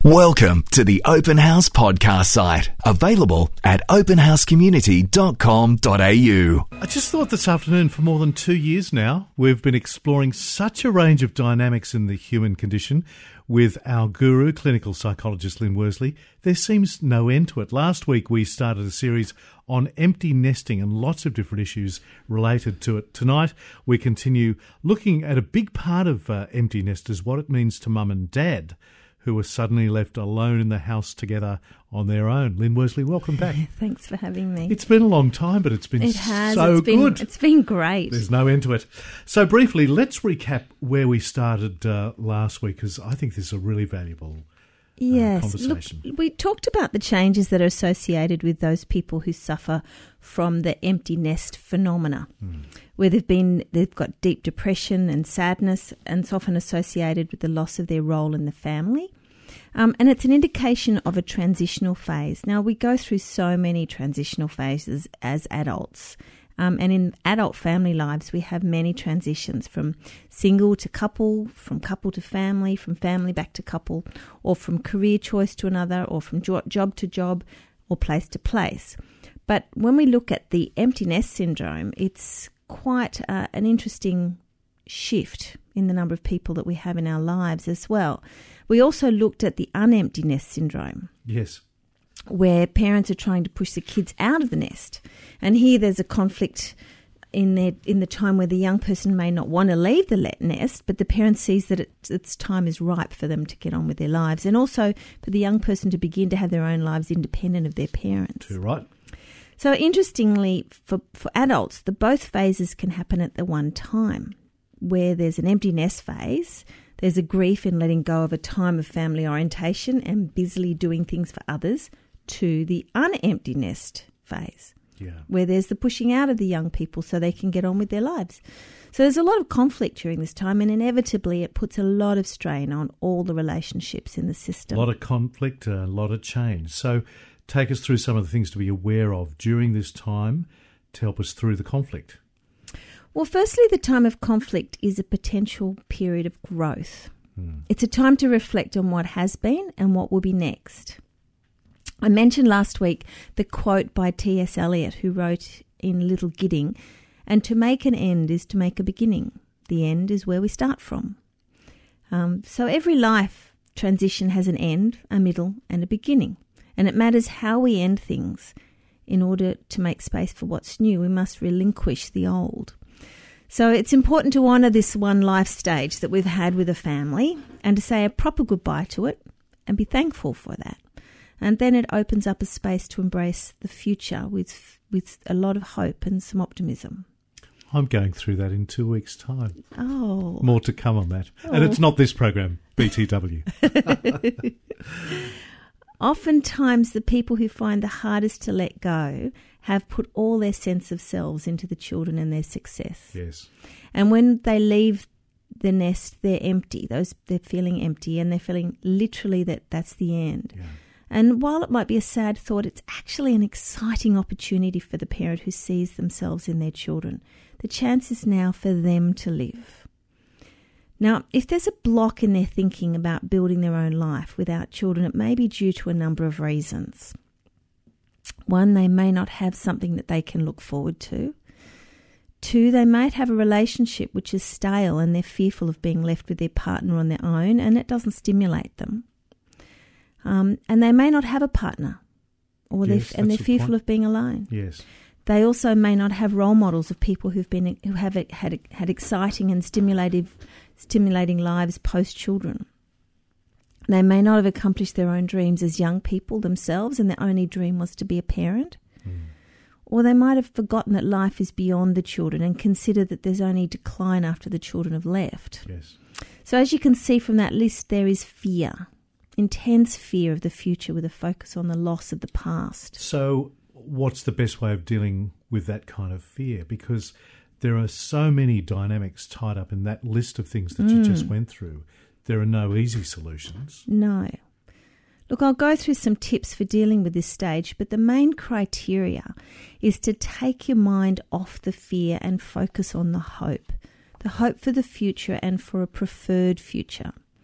Welcome to the Open House podcast site, available at openhousecommunity.com.au. I just thought this afternoon, for more than 2 years now, we've been exploring such a range of dynamics in the human condition with our guru, clinical psychologist Lynn Worsley. There seems no end to it. Last week we started a series on empty nesting and lots of different issues related to it. Tonight we continue looking at a big part of empty nesters, what it means to mum and dad, who were suddenly left alone in the house together on their own. Lynn Worsley, welcome back. Thanks for having me. It's been a long time, but it's been good. It's been great. There's no end to it. So briefly, let's recap where we started last week, because I think this is a really valuable conversation. Look, we talked about the changes that are associated with those people who suffer from the empty nest phenomena, where they've got deep depression and sadness, and it's often associated with the loss of their role in the family. And it's an indication of a transitional phase. Now, we go through so many transitional phases as adults. And in adult family lives, we have many transitions from single to couple, from couple to family, from family back to couple, or from career choice to another, or from job to job, or place to place. But when we look at the empty nest syndrome, it's quite an interesting shift in the number of people that we have in our lives as well. We also looked at the unempty nest syndrome. Yes. Where parents are trying to push the kids out of the nest. And here there's a conflict in the time where the young person may not want to leave the nest, but the parent sees that its time is ripe for them to get on with their lives, and also for the young person to begin to have their own lives independent of their parents. Too right. So interestingly, for adults, both phases can happen at the one time, where there's an empty nest phase. There's a grief in letting go of a time of family orientation and busily doing things for others, to the unempty nest phase, where there's the pushing out of the young people so they can get on with their lives. So there's a lot of conflict during this time, and inevitably it puts a lot of strain on all the relationships in the system. A lot of conflict, a lot of change. So take us through some of the things to be aware of during this time to help us through the conflict. Well, firstly, the time of conflict is a potential period of growth. It's a time to reflect on what has been and what will be next. I mentioned last week the quote by T.S. Eliot, who wrote in Little Gidding, "And to make an end is to make a beginning. The end is where we start from." So every life transition has an end, a middle, and a beginning. And it matters how we end things. In order to make space for what's new, we must relinquish the old. So it's important to honour this one life stage that we've had with a family, and to say a proper goodbye to it and be thankful for that. And then it opens up a space to embrace the future with a lot of hope and some optimism. I'm going through that in 2 weeks' time. Oh. More to come on that. And it's not this program, BTW. Oftentimes the people who find the hardest to let go have put all their sense of selves into the children and their success. Yes. And when they leave the nest, they're empty. They're feeling empty, and they're feeling literally that's the end. Yeah. And while it might be a sad thought, it's actually an exciting opportunity for the parent who sees themselves in their children. The chance is now for them to live. Now, if there's a block in their thinking about building their own life without children, it may be due to a number of reasons. One, they may not have something that they can look forward to. Two, they might have a relationship which is stale and they're fearful of being left with their partner on their own, and it doesn't stimulate them. And they may not have a partner, they're fearful of being alone. Yes. They also may not have role models of people who have had exciting and stimulating lives post children. They may not have accomplished their own dreams as young people themselves, and their only dream was to be a parent. Or they might have forgotten that life is beyond the children and consider that there's only decline after the children have left. Yes. So as you can see from that list, there is fear. Intense fear of the future with a focus on the loss of the past. So what's the best way of dealing with that kind of fear? Because there are so many dynamics tied up in that list of things that you just went through. There are no easy solutions. No. Look, I'll go through some tips for dealing with this stage, but the main criteria is to take your mind off the fear and focus on the hope for the future and for a preferred future.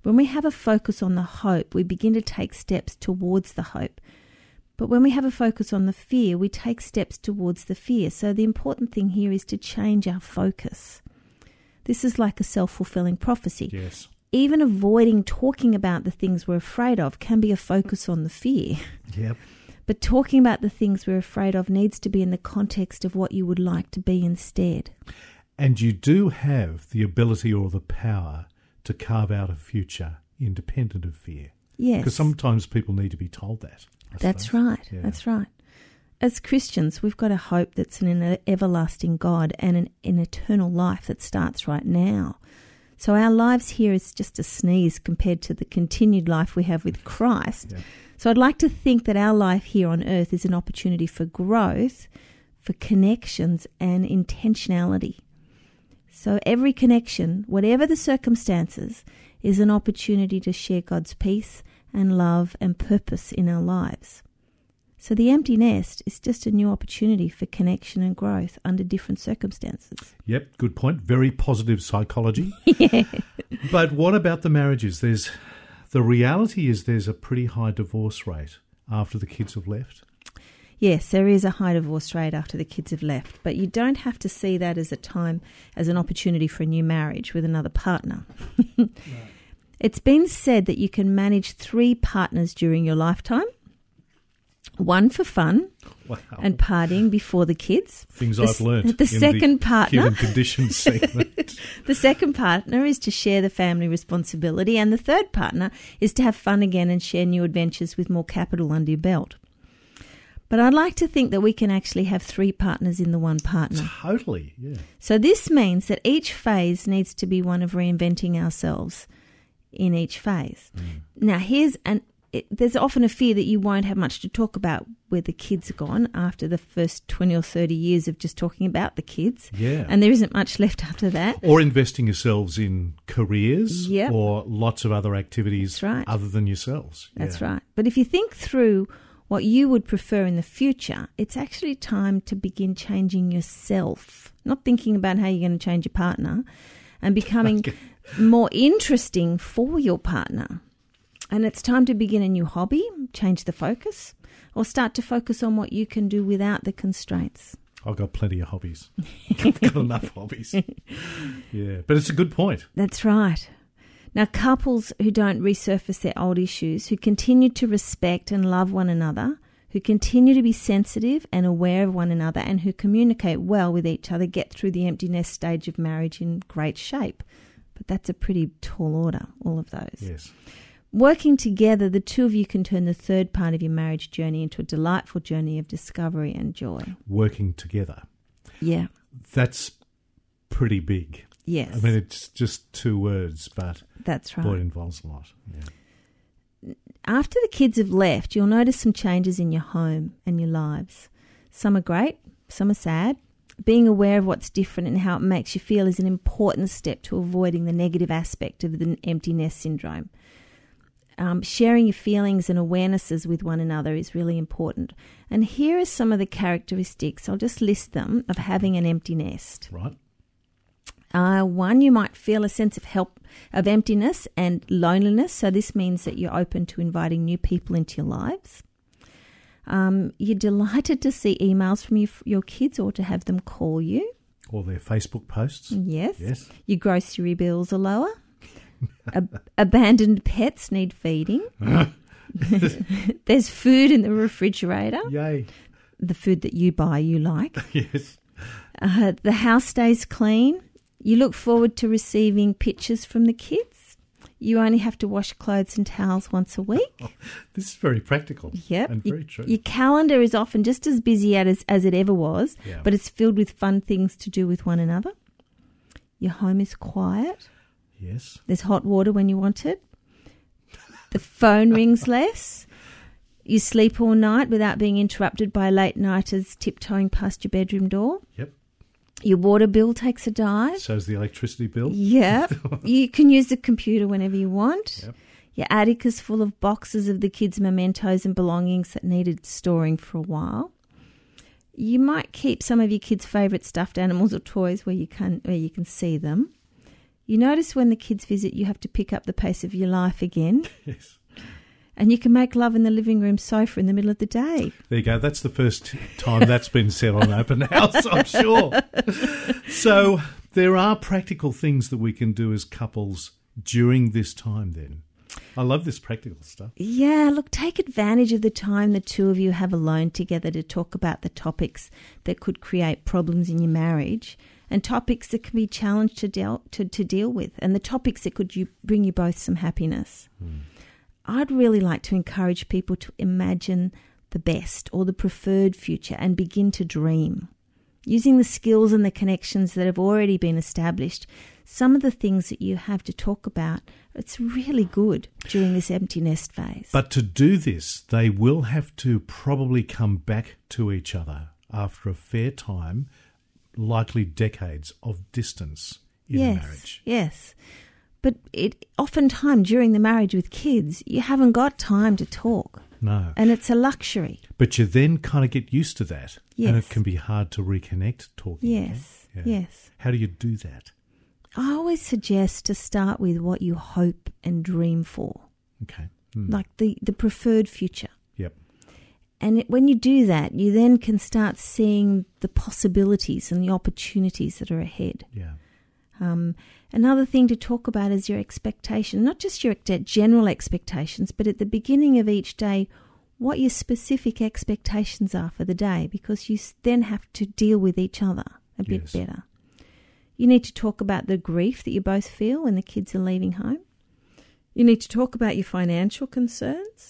When we have a focus on the hope, we begin to take steps towards the hope. But when we have a focus on the fear, we take steps towards the fear. So the important thing here is to change our focus. This is like a self-fulfilling prophecy. Yes. Even avoiding talking about the things we're afraid of can be a focus on the fear. Yep. But talking about the things we're afraid of needs to be in the context of what you would like to be instead. And you do have the ability or the power to carve out a future independent of fear. Yes. Because sometimes people need to be told that. That's right. Yeah. That's right. As Christians, we've got a hope that's in an everlasting God and an eternal life that starts right now. So our lives here is just a sneeze compared to the continued life we have with Christ. Yeah. So I'd like to think that our life here on earth is an opportunity for growth, for connections and intentionality. So every connection, whatever the circumstances, is an opportunity to share God's peace and love and purpose in our lives. So the empty nest is just a new opportunity for connection and growth under different circumstances. Yep, good point. Very positive psychology. Yeah. But what about the marriages? The reality is there's a pretty high divorce rate after the kids have left. Yes, there is a high divorce rate after the kids have left, but you don't have to see that as an opportunity for a new marriage with another partner. No. It's been said that you can manage 3 partners during your lifetime. 1 for fun and partying before the kids. Things I've learned. The second partner. Human conditions segment. The second partner is to share the family responsibility, and the third partner is to have fun again and share new adventures with more capital under your belt. But I'd like to think that we can actually have 3 partners in the one partner. Totally, yeah. So this means that each phase needs to be one of reinventing ourselves in each phase. Now, there's often a fear that you won't have much to talk about where the kids are gone after the first 20 or 30 years of just talking about the kids. Yeah. And there isn't much left after that. Or investing yourselves in careers. Yep. Or lots of other activities. That's right. Other than yourselves. That's right. But if you think through what you would prefer in the future, it's actually time to begin changing yourself, not thinking about how you're going to change your partner, and becoming more interesting for your partner. And it's time to begin a new hobby, change the focus, or start to focus on what you can do without the constraints. I've got plenty of hobbies. I've got enough hobbies. Yeah, but it's a good point. That's right. Now, couples who don't resurface their old issues, who continue to respect and love one another, who continue to be sensitive and aware of one another, and who communicate well with each other, get through the empty nest stage of marriage in great shape. But that's a pretty tall order, all of those. Yes. Working together, the two of you can turn the third part of your marriage journey into a delightful journey of discovery and joy. Working together. Yeah. That's pretty big. Yes. I mean, it's just 2 words, but that's right. Boy, it involves a lot. Yeah. After the kids have left, you'll notice some changes in your home and your lives. Some are great, some are sad. Being aware of what's different and how it makes you feel is an important step to avoiding the negative aspect of the empty nest syndrome. Sharing your feelings and awarenesses with one another is really important. And here are some of the characteristics, I'll just list them, of having an empty nest. Right. 1, you might feel a sense of emptiness and loneliness. So this means that you're open to inviting new people into your lives. You're delighted to see emails from your kids or to have them call you. Or their Facebook posts. Yes. Your grocery bills are lower. Abandoned pets need feeding. There's food in the refrigerator. Yay. The food that you buy, you like. Yes. The house stays clean. You look forward to receiving pictures from the kids. You only have to wash clothes and towels once a week. This is very practical. Yep. And very true. Your calendar is often just as busy as it ever was, but it's filled with fun things to do with one another. Your home is quiet. Yes. There's hot water when you want it. The phone rings less. You sleep all night without being interrupted by late-nighters tiptoeing past your bedroom door. Yep. Your water bill takes a dive. So's the electricity bill. Yeah. You can use the computer whenever you want. Yep. Your attic is full of boxes of the kids' mementos and belongings that needed storing for a while. You might keep some of your kids' favourite stuffed animals or toys where you can see them. You notice when the kids visit, you have to pick up the pace of your life again. Yes. And you can make love in the living room sofa in the middle of the day. There you go. That's the first time that's been said on Open House, I'm sure. So there are practical things that we can do as couples during this time then. I love this practical stuff. Yeah, look, take advantage of the time the two of you have alone together to talk about the topics that could create problems in your marriage and topics that can be challenged to deal with and the topics that could bring you both some happiness. I'd really like to encourage people to imagine the best or the preferred future and begin to dream. Using the skills and the connections that have already been established, some of the things that you have to talk about, it's really good during this empty nest phase. But to do this, they will have to probably come back to each other after a fair time, likely decades of distance in a marriage. Yes. But oftentimes during the marriage with kids, you haven't got time to talk. No. And it's a luxury. But you then kind of get used to that. Yes. And it can be hard to reconnect talking. Yes, yes. How do you do that? I always suggest to start with what you hope and dream for. Okay. Like the preferred future. Yep. And when you do that, you then can start seeing the possibilities and the opportunities that are ahead. Yeah. Another thing to talk about is your expectation, not just your general expectations, but at the beginning of each day, what your specific expectations are for the day, because you then have to deal with each other a bit better. You need to talk about the grief that you both feel when the kids are leaving home. You need to talk about your financial concerns,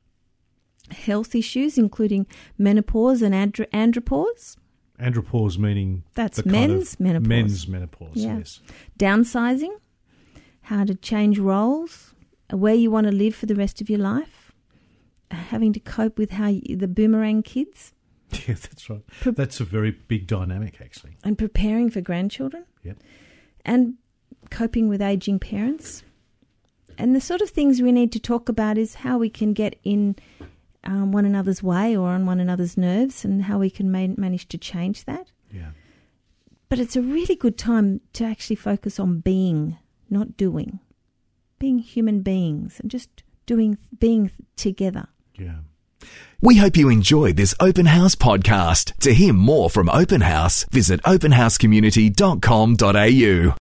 health issues, including menopause and andropause. Andropause meaning that's the men's kind of menopause. Men's menopause, yes. Downsizing, how to change roles, where you want to live for the rest of your life, having to cope with the boomerang kids. Yeah, that's right. That's a very big dynamic, actually. And preparing for grandchildren. Yep. And coping with ageing parents. And the sort of things we need to talk about is how we can get in one another's way or on one another's nerves and how we can manage to change that. Yeah. But it's a really good time to actually focus on being, not doing. Being human beings and just being together. Yeah. We hope you enjoyed this Open House podcast. To hear more from Open House, visit openhousecommunity.com.au.